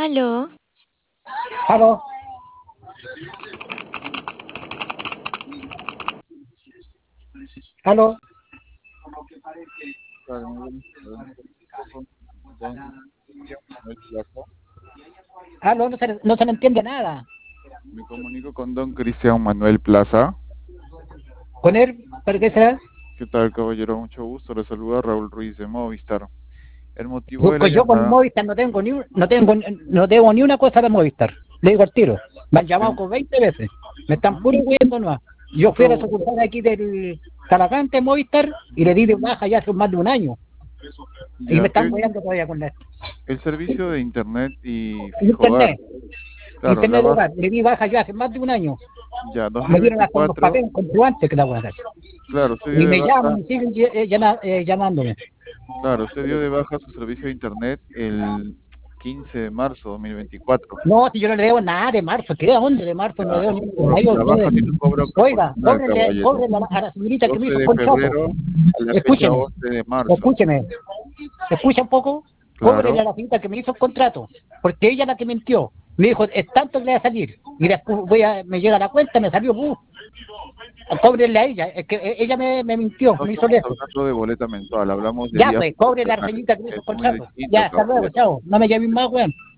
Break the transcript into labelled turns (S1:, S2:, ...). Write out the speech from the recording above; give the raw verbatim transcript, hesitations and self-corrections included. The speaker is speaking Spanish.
S1: Aló,
S2: Aló, aló,
S3: Claro, muy buenas tardes. Me comunico con don Cristian Manuel Plaza.
S2: aló, no se, no se le entiende nada.
S3: Me comunico con don Cristian Manuel Plaza.
S2: Con él, ¿para qué será?
S3: ¿Qué tal, caballero? Mucho gusto. Le saluda Raúl Ruiz de Movistar. El motivo de la
S2: Busco yo con
S3: llamada,
S2: Movistar, no tengo ni un- no tengo no tengo ni una cosa de Movistar. Le digo al tiro. Me han llamado
S3: el-
S2: con veinte veces. Me están
S3: ujú,
S2: puro huyendo nomás. Yo fui a la
S3: no,
S2: sucursal aquí del Talagante Movistar y le di de baja ya hace más de un año. Y me
S3: ya
S2: están
S3: que
S2: huyendo todavía con esto.
S3: el servicio de internet y fijo hogar,
S2: Internet,
S3: claro, la
S2: Internet de
S3: base,
S2: hogar, le di baja ya hace más de un año.
S3: ya
S2: Me dieron hasta unos
S3: dos mil veinticuatro,
S2: papeles comprobantes que la voy a hacer.
S3: claro, usted
S2: Y
S3: dio de
S2: me
S3: baja,
S2: llaman y siguen ll- eh, llama- eh, llamándome.
S3: claro, usted dio de baja su servicio de internet el quince de marzo de dos mil veinticuatro.
S2: No, si yo no le debo nada de marzo, ¿qué de dónde de marzo? No le
S3: Ya,
S2: debo ni de
S3: por
S2: mayo.
S3: la
S2: ni
S3: baja
S2: de-
S3: tiene un cobro
S2: Oiga,
S3: proporcional,
S2: cóbrenle,
S3: caballero.
S2: cóbrenle a la, a la señorita que me
S3: doce
S2: hizo el
S3: de
S2: contrato.
S3: febrero a la fecha
S2: Escúcheme,
S3: once de marzo.
S2: escúcheme, escucha un poco, cóbrenle
S3: Claro,
S2: a la señorita que me hizo el contrato, porque ella es la que mintió. Me dijo, es tanto que le va a salir. Y después voy a, me llega la cuenta, me salió, uh, cóbrenle a ella, es que e- ella me, me mintió,
S3: no
S2: me hizo
S3: estamos
S2: eso.
S3: hablando de boleta mensual, hablamos de
S2: Ya
S3: días
S2: pues, cóbrenle a la
S3: proporcionales.
S2: señorita que me hizo
S3: Es
S2: el
S3: muy
S2: contrato.
S3: distinto,
S2: Ya, hasta luego,
S3: caballero.
S2: chao, no me llamen más, weón.